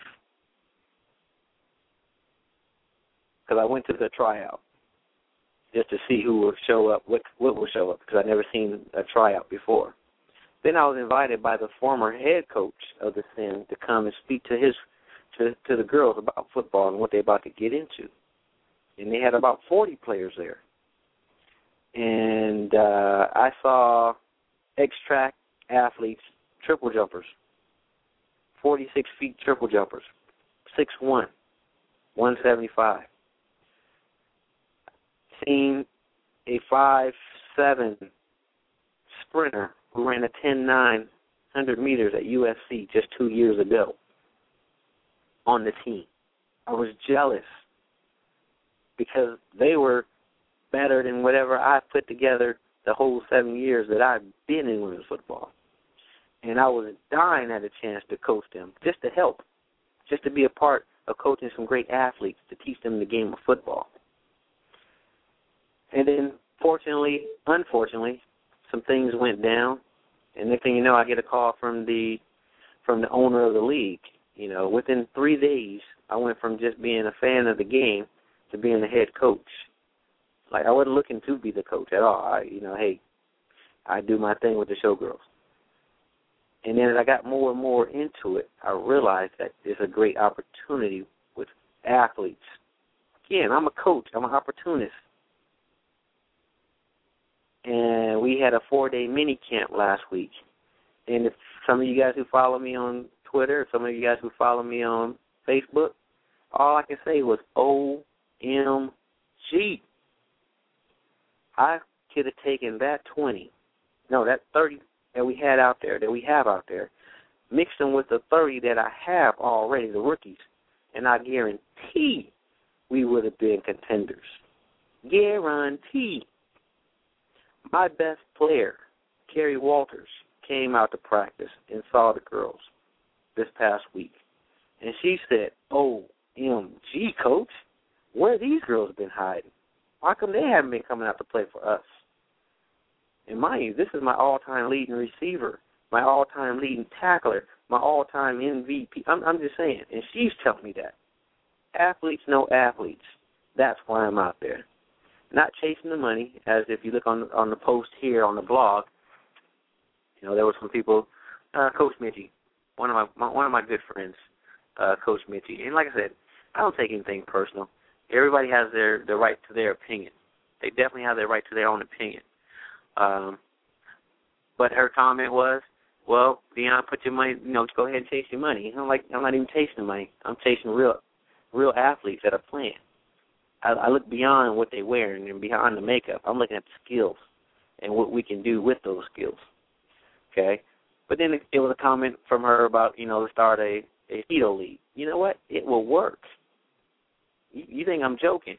Because I went to the tryout just to see who would show up, what, what would show up, because I'd never seen a tryout before. Then I was invited by the former head coach of the Sin to come and speak to his to, to the girls about football and what they're about to get into. And they had about forty players there. And uh, I saw X-track athletes, triple jumpers, forty-six feet triple jumpers, six one, one seventy-five. Seen a five seven sprinter who ran a ten nine one hundred meters at U S C just two years ago on the team. I was jealous because they were better than whatever I put together the whole seven years that I've been in women's football. And I was dying at a chance to coach them, just to help, just to be a part of coaching some great athletes, to teach them the game of football. And then, fortunately, unfortunately, some things went down, and next thing you know, I get a call from the from the owner of the league. You know, within three days, I went from just being a fan of the game to being the head coach. Like, I wasn't looking to be the coach at all. I, you know, hey, I do my thing with the showgirls. And then as I got more and more into it, I realized that there's a great opportunity with athletes, again, I'm a coach. I'm an opportunist. And we had a four-day mini camp last week. And if some of you guys who follow me on Twitter, some of you guys who follow me on Facebook, all I can say was O M G. I could have taken that twenty, no, that thirty that we had out there, that we have out there, mixed them with the thirty that I have already, the rookies, and I guarantee we would have been contenders. Guarantee. My best player, Kerry Walters, came out to practice and saw the girls this past week. And she said, O M G, Coach, where these girls been hiding? How come they haven't been coming out to play for us? And mind you, this is my all-time leading receiver, my all-time leading tackler, my all-time M V P. I'm, I'm just saying, and she's telling me that. Athletes know athletes. That's why I'm out there. Not chasing the money, as if you look on on the post here on the blog, you know, there were some people, uh, Coach Mitchie, one of my, my one of my good friends, uh, Coach Mitchie. And like I said, I don't take anything personal. Everybody has their the right to their opinion. They definitely have their right to their own opinion. Um, but her comment was, well, Deion, put your money, you know, go ahead and chase your money. I'm like, I'm not even chasing money. I'm chasing real, real athletes that are playing. I, I look beyond what they're wearing and beyond the makeup. I'm looking at the skills and what we can do with those skills. Okay? But then it, it was a comment from her about, you know, to start a, a Speedo league. You know what? It will work. You, you think I'm joking?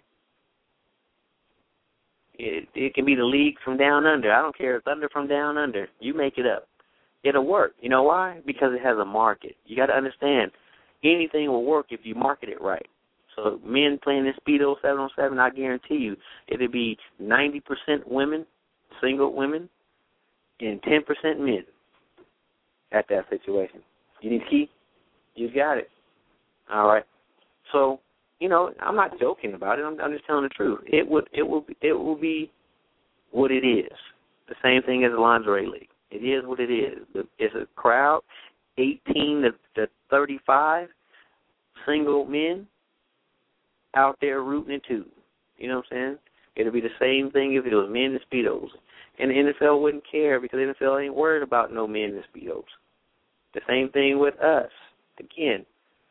It, it can be the league from down under. I don't care if Thunder from down under. You make it up. It'll work. You know why? Because it has a market. You got to understand, anything will work if you market it right. So men playing this Speedo seven on seven, I guarantee you, it'll be ninety percent women, single women, and ten percent men at that situation. You need a key? You got it. All right. So, you know, I'm not joking about it. I'm, I'm just telling the truth. It would, it will, it will be what it is. The same thing as the lingerie league. It is what it is. It's a crowd, eighteen to thirty-five, single men out there rooting and tooting. You know what I'm saying? It'll be the same thing if it was men in Speedos. And the N F L wouldn't care because the N F L ain't worried about no men in Speedos. The same thing with us. Again,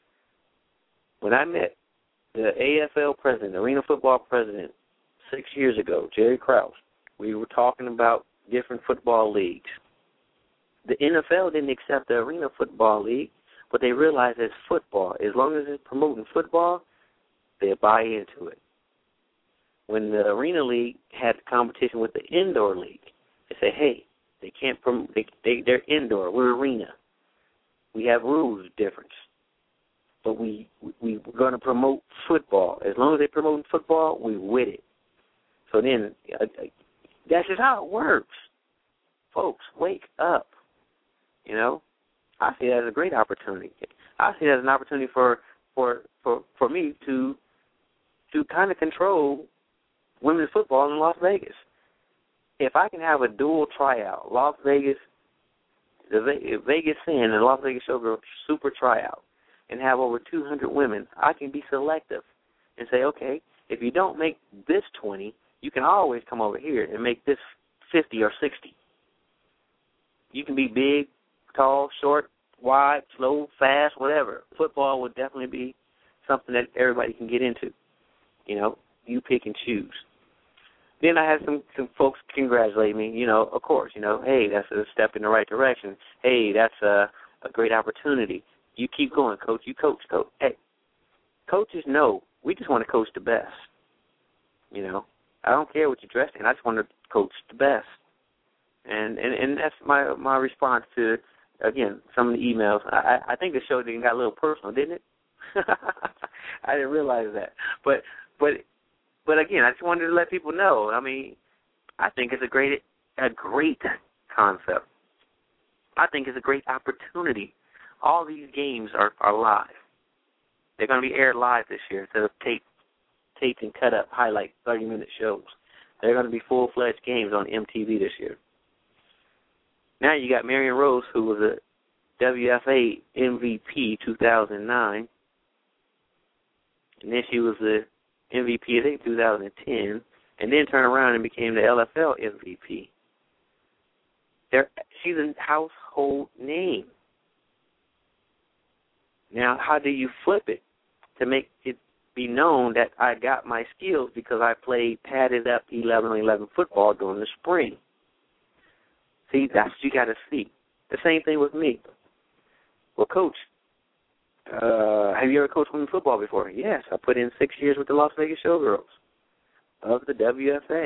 when I met the A F L president, Arena Football president, six years ago, Jerry Krause, we were talking about different football leagues. The N F L didn't accept the Arena Football League, but they realized it's football. As long as it's promoting football, they'll buy into it. When the Arena League had competition with the Indoor League, they say, hey, they can't prom- they, they, they're indoor, we're arena. We have rules difference. But we, we, we're going to promote football. As long as they're promoting football, we're with it. So then, uh, that's just how it works. Folks, wake up. You know, I see that as a great opportunity. I see that as an opportunity for for, for, for me to to kind of control women's football in Las Vegas. If I can have a dual tryout, Las Vegas, the Vegas Sin and the Las Vegas Showgirl super tryout, and have over two hundred women, I can be selective and say, okay, if you don't make this twenty, you can always come over here and make this fifty or sixty. You can be big, tall, short, wide, slow, fast, whatever. Football would definitely be something that everybody can get into. You know, you pick and choose. Then I had some, some folks congratulate me, you know, of course, you know, hey, that's a step in the right direction. Hey, that's a, a great opportunity. You keep going, coach. You coach, coach. Hey, coaches know we just want to coach the best. You know, I don't care what you're dressed in. I just want to coach the best. And, and and that's my my response to, again, some of the emails. I, I think the show got a little personal, didn't it? I didn't realize that. But but but again, I just wanted to let people know. I mean, I think it's a great a great concept. I think it's a great opportunity. All these games are, are live. They're going to be aired live this year instead of taped, taped and cut up highlight thirty-minute shows. They're going to be full-fledged games on M T V this year. Now you got Marion Rose, who was a W F A M V P two thousand nine. And then she was the M V P, I think, two thousand ten, and then turned around and became the L F L M V P. There, she's a household name. Now, how do you flip it to make it be known that I got my skills because I played padded up eleven on eleven football during the spring? See, that's what you got to see. The same thing with me. Well, Coach, uh, have you ever coached women's football before? Yes, I put in six years with the Las Vegas Showgirls of the W F A.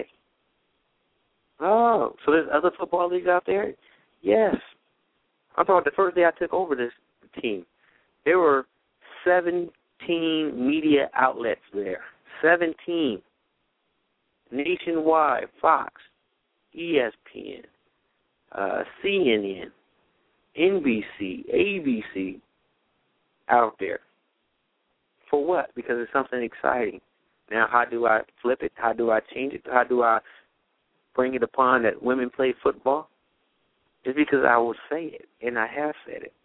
Oh, so there's other football leagues out there? Yes. I thought the first day I took over this team, there were seventeen media outlets there. seventeen. Nationwide, Fox, E S P N, uh, C N N, N B C, A B C, out there. For what? Because it's something exciting. Now, how do I flip it? How do I change it? How do I bring it upon that women play football? Just because I will say it, and I have said it.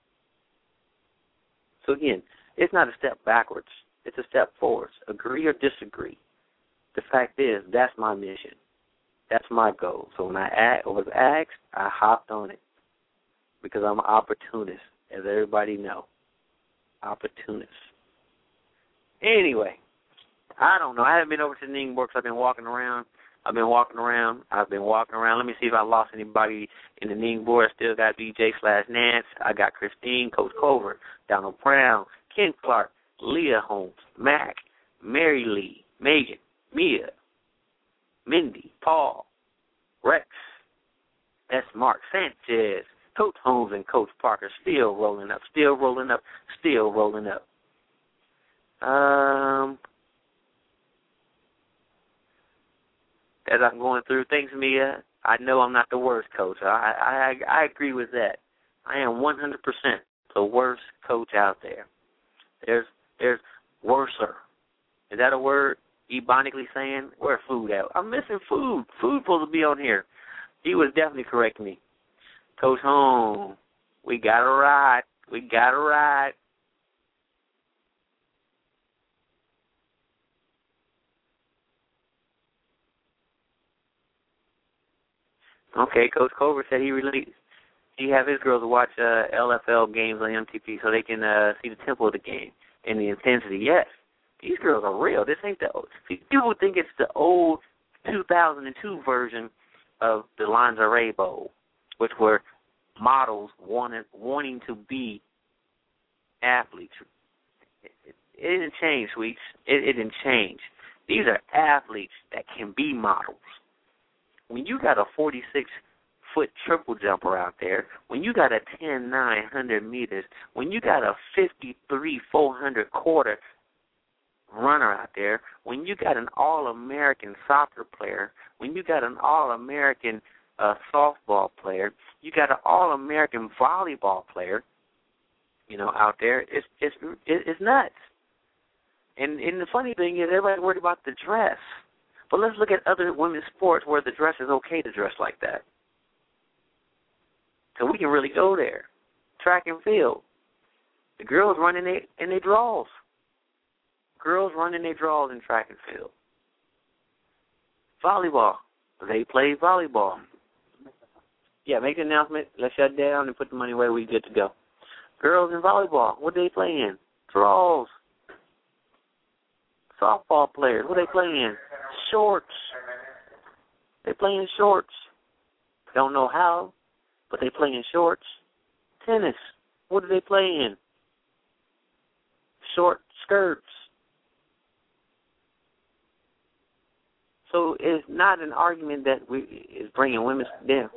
So again, it's not a step backwards. It's a step forwards. Agree or disagree. The fact is, that's my mission. That's my goal. So when I was asked, I hopped on it because I'm an opportunist, as everybody know. Opportunist. Anyway, I don't know. I haven't been over to Ningborg, so I've been walking around. I've been walking around. I've been walking around. Let me see if I lost anybody in the Ningborg. I still got B J slash Nance. I got Christine, Coach Covert, Donald Brown, Ken Clark, Leah Holmes, Mac, Mary Lee, Megan, Mia, Mindy, Paul, Rex, S. Mark Sanchez, Coach Holmes and Coach Parker still rolling up, still rolling up, still rolling up. Um, as I'm going through things, Mia, I know I'm not the worst coach. I I, I agree with that. I am one hundred percent the worst coach out there. There's there's worser. Is that a word? Ebonically saying, where's food at? I'm missing food. Food supposed to be on here. He was definitely correcting me. Coach Holmes, we got to ride. We got to ride. Okay, Coach Covert said he released. He have his girls watch uh, L F L games on M T V so they can uh, see the tempo of the game and the intensity. Yes, these girls are real. This ain't the old. People think it's the old two thousand two version of the Lingerie Bowl, which were models wanting wanting to be athletes. It, it, it didn't change, sweets. It, it didn't change. These are athletes that can be models. When you got a forty-six foot triple jumper out there, when you got a ten nine hundred meters, when you got a fifty-three four hundred quarter runner out there, when you got an All-American soccer player, when you got an All-American uh, softball player, you got an All-American volleyball player, you know, out there, it's it's it's nuts. And and the funny thing is, everybody's worried about the dress. But let's look at other women's sports where the dress is okay to dress like that. So we can really go there. Track and field. The girls run in their in their draws. Girls run in their draws in track and field. Volleyball. They play volleyball. Yeah, make an announcement. Let's shut down and put the money away. We good to go. Girls in volleyball. What do they play in? Draws. Softball players. What do they play in? Shorts. They play in shorts. Don't know how, but they play in shorts. Tennis. What do they play in? Short skirts. So it's not an argument that we is bringing women down.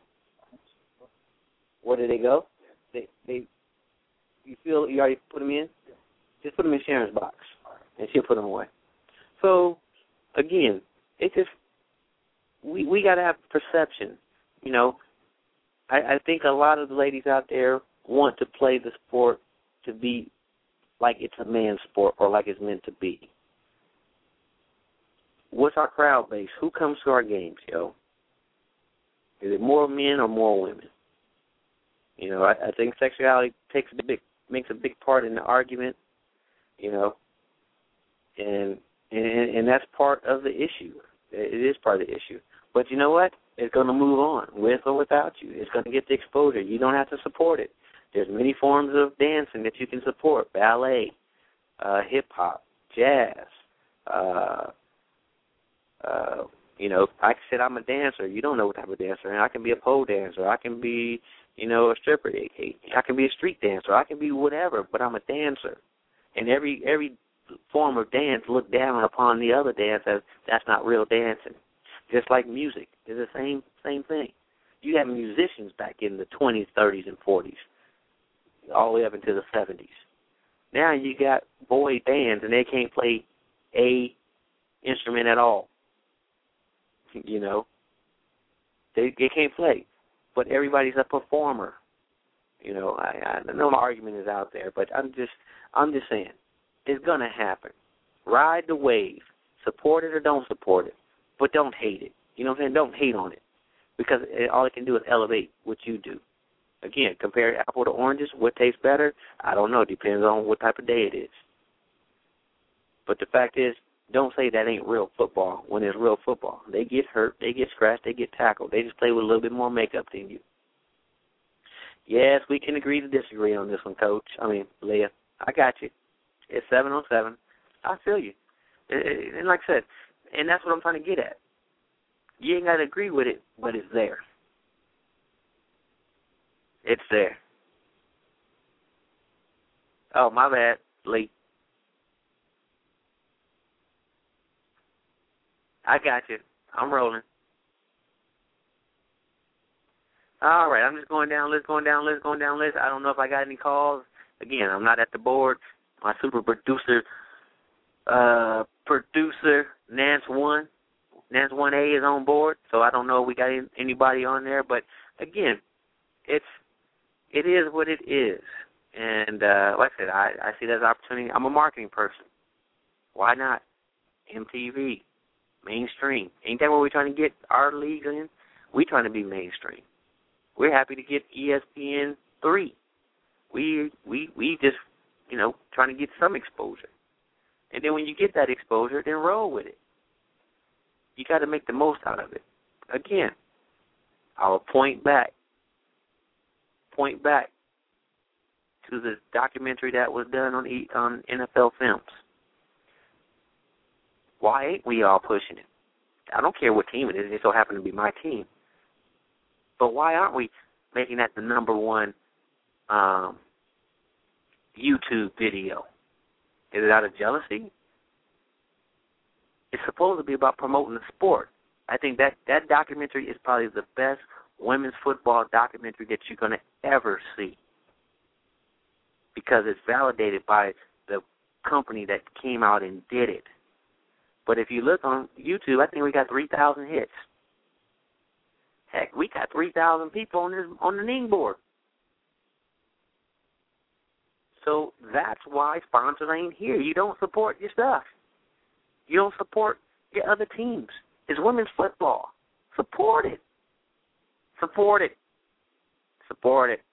Where do they go? They they. You feel you already put them in? Just put them in Sharon's box, and she'll put them away. So again, it's just we we got to have perception. You know, I, I think a lot of the ladies out there want to play the sport to be like it's a man's sport or like it's meant to be. What's our crowd base? Who comes to our games, yo? Is it more men or more women? You know, I, I think sexuality takes a big makes a big part in the argument. You know, and and, and that's part of the issue. It is part of the issue. But you know what? It's going to move on, with or without you. It's going to get the exposure. You don't have to support it. There's many forms of dancing that you can support: ballet, uh, hip hop, jazz. Uh, uh, you know, like I said, I'm a dancer. You don't know what type of dancer I am. I can be a pole dancer. I can be, you know, a stripper. I can be a street dancer. I can be whatever, but I'm a dancer. And every every form of dance look down upon the other dance as that's not real dancing. Just like music, it's the same same thing. You had musicians back in the twenties, thirties, and forties, all the way up into the seventies. Now you got boy bands, and they can't play a instrument at all. You know, they they can't play, but everybody's a performer. You know, I, I know my argument is out there, but I'm just I'm just saying it's gonna happen. Ride the wave, support it or don't support it, but don't hate it. You know what I'm saying? Don't hate on it, because it, all it can do is elevate what you do. Again, compare apple to oranges. What tastes better? I don't know. It depends on what type of day it is. But the fact is, don't say that ain't real football when it's real football. They get hurt, they get scratched, they get tackled. They just play with a little bit more makeup than you. Yes, we can agree to disagree on this one, Coach. I mean, Leah, I got you. It's seven on seven. I feel you. And like I said, and that's what I'm trying to get at. You ain't got to agree with it, but it's there. It's there. Oh, my bad, Lee. I got you. I'm rolling. All right, I'm just going down list, going down list, going down list. I don't know if I got any calls. Again, I'm not at the board. My super producer, uh, producer Nance One, Nance One A is on board. So I don't know if we got anybody on there. But again, it's it is what it is. And uh, like I said, I, I see that as an opportunity. I'm a marketing person. Why not? M T V. Mainstream. Ain't that what we're trying to get our league in? We're trying to be mainstream. We're happy to get E S P N three. We we we just, you know, trying to get some exposure. And then when you get that exposure, then roll with it. You got to make the most out of it. Again, I'll point back, point back to the documentary that was done on e, on N F L Films. Why ain't we all pushing it? I don't care what team it is. It so happens to be my team. But why aren't we making that the number one um, YouTube video? Is it out of jealousy? It's supposed to be about promoting the sport. I think that, that documentary is probably the best women's football documentary that you're going to ever see, because it's validated by the company that came out and did it. But if you look on YouTube, I think we got three thousand hits. Heck, we got three thousand people on this, on the Ning board. So that's why sponsors ain't here. You don't support your stuff. You don't support your other teams. It's women's football. Support it. Support it. Support it.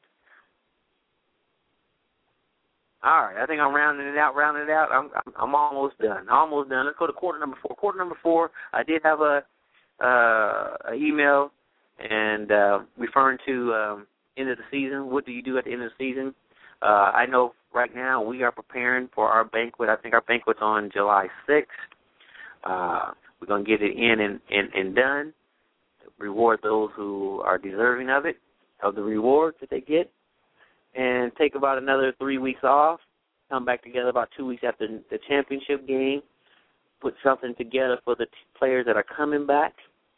All right, I think I'm rounding it out, rounding it out. I'm, I'm I'm almost done, almost done. Let's go to quarter number four. Quarter number four, I did have a, uh, a email and uh, referring to um, end of the season. What do you do at the end of the season? Uh, I know right now we are preparing for our banquet. I think our banquet's on July sixth. Uh, we're going to get it in and, and, and done, reward those who are deserving of it, of the reward that they get, and take about another three weeks off, come back together about two weeks after the championship game, put something together for the t- players that are coming back,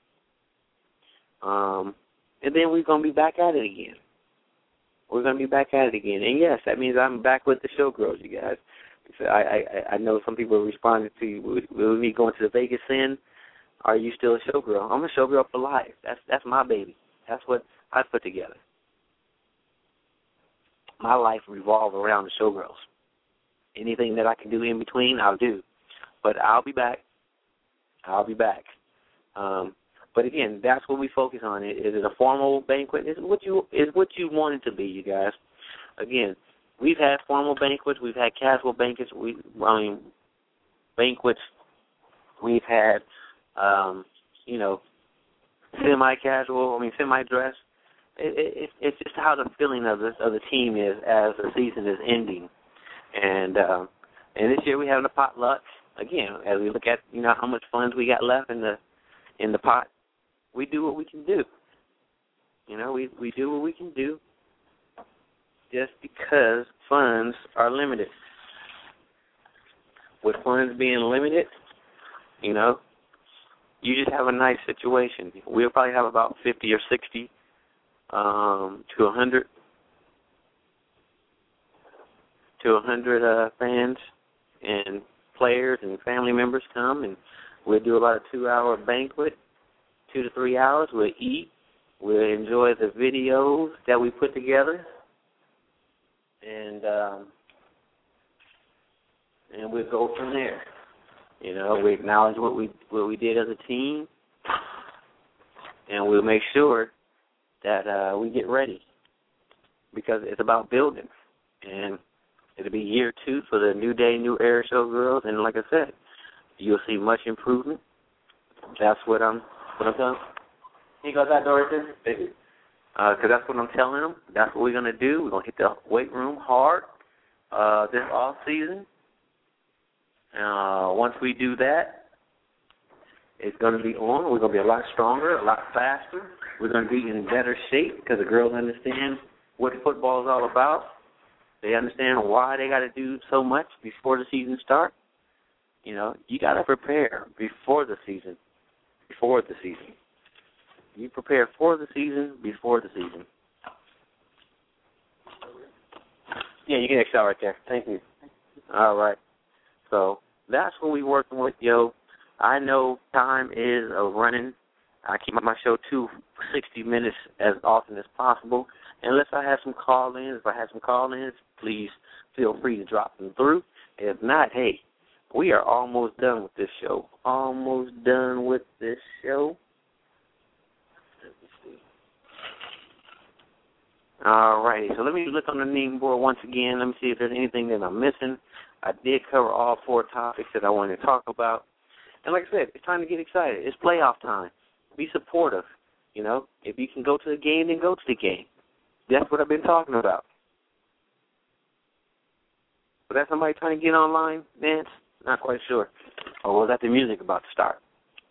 um, and then we're going to be back at it again. We're going to be back at it again. And, yes, that means I'm back with the Showgirls, you guys. So I, I, I know some people responded to, with, with me going to the Vegas Sin, are you still a Showgirl? I'm a Showgirl for life. That's, that's my baby. That's what I put together. My life revolves around the Showgirls. Anything that I can do in between, I'll do. But I'll be back. I'll be back. Um, but again, that's what we focus on. Is it a formal banquet? Is what you is what you want it to be, you guys. Again, we've had formal banquets. We've had casual banquets. We, I mean, banquets. We've had, um, you know, semi-casual, I mean, semi-dress. It, it, it's just how the feeling of the, of the team is as the season is ending. And um, and this year we're having a potluck. Again, as we look at, you know, how much funds we got left in the in the pot, we do what we can do. You know, we, we do what we can do just because funds are limited. With funds being limited, you know, you just have a nice situation. We'll probably have about fifty or sixty um, to one hundred to one hundred uh, fans and players and family members come, and we'll do about a two-hour banquet, two to three hours. We'll eat. We'll enjoy the videos that we put together, and um, and we'll go from there. You know, we acknowledge what we what we did as a team, and we'll make sure that uh, we get ready, because it's about building. And it'll be year two for the New Day, New Era show girls, and like I said, you'll see much improvement. That's what I'm what I'm telling. You got that door right there, because that's what I'm telling them. That's what we're gonna do. We're gonna hit the weight room hard uh, this off season. Uh, once we do that, it's going to be on. We're going to be a lot stronger, a lot faster. We're going to be in better shape because the girls understand what football is all about. They understand why they got to do so much before the season starts. You know, you got to prepare before the season. Before the season. You prepare for the season, before the season. Yeah, you can excel right there. Thank you. All right. So that's what we're working with, yo. I know time is a running. I keep my show to sixty minutes as often as possible. Unless I have some call-ins, if I have some call-ins, please feel free to drop them through. If not, hey, we are almost done with this show. Almost done with this show. Let me see. All righty, so let me look on the name board once again. Let me see if there's anything that I'm missing. I did cover all four topics that I wanted to talk about. And like I said, it's time to get excited. It's playoff time. Be supportive. You know, if you can go to the game, then go to the game. That's what I've been talking about. Was that somebody trying to get online, Nance? Not quite sure. Or was that the music about to start?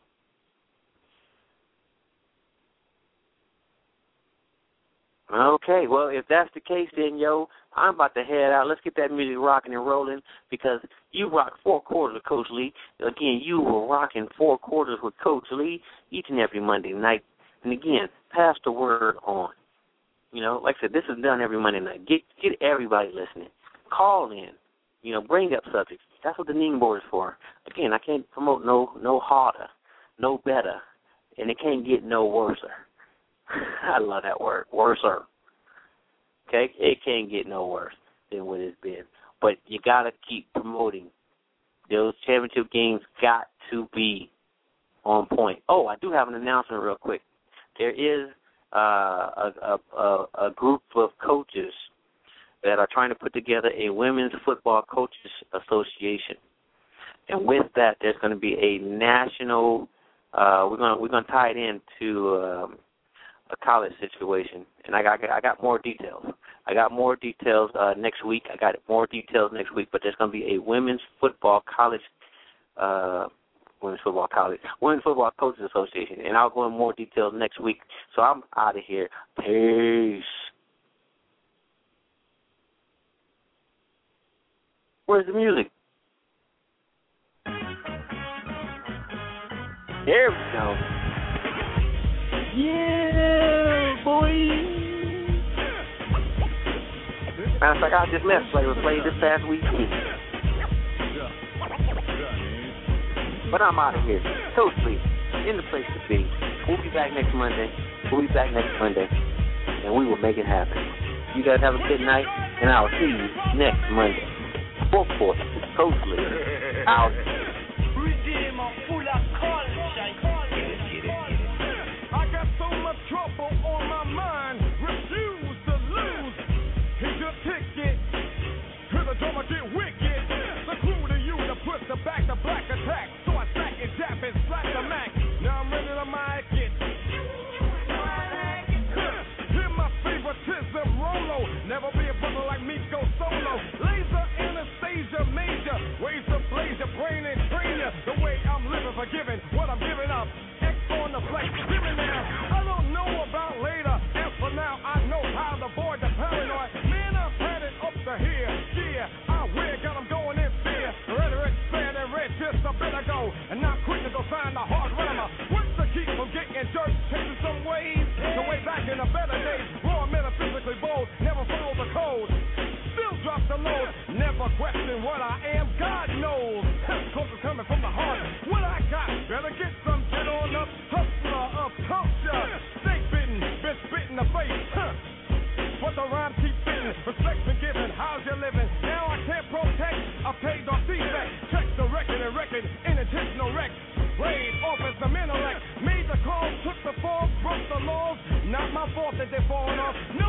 Okay, well, if that's the case, then, yo, I'm about to head out. Let's get that music rocking and rolling, because you rock four quarters with Coach Lee. Again, you were rocking four quarters with Coach Lee each and every Monday night. And, again, pass the word on. You know, like I said, this is done every Monday night. Get get everybody listening. Call in. You know, bring up subjects. That's what the Ning board is for. Again, I can't promote no no harder, no better, and it can't get no worser. I love that word, worser. Okay? It can't get no worse than what it's been. But you got to keep promoting. Those championship games got to be on point. Oh, I do have an announcement real quick. There is uh, a, a, a group of coaches that are trying to put together a Women's Football Coaches Association. And with that, there's going to be a national, uh, we're going we're going to tie it into um, a college situation, and I got I got more details. I got more details uh, next week. I got more details next week, but there's going to be a women's football college, uh, women's football college, women's football coaches association, and I'll go in more details next week. So I'm out of here. Peace. Where's the music? There we go. Yeah, boy. Matter of fact, I just left Flavor Flav this past weekend. But I'm out of here. Totally in the place to be. We'll be back next Monday. We'll be back next Monday. And we will make it happen. You guys have a good night, and I'll see you next Monday. Fourth quarter. Totally out. Trouble on my mind, refuse to lose. Here's your ticket. Here's the drummer get wicked. The crew to you to put the back to black. than what I am, God knows. Cause it's coming from the heart. What I got, better get some, get on up. Hustler of culture. Stay bitten, been spit in the face. Huh. But the rhyme keep fitting, respect been given, how's you living? Now I can't protect, I paid off defect. Check the record and record, intentional wreck. Laid off as the intellect, made the call, took the fall, broke the laws. Not my fault that they're falling off. No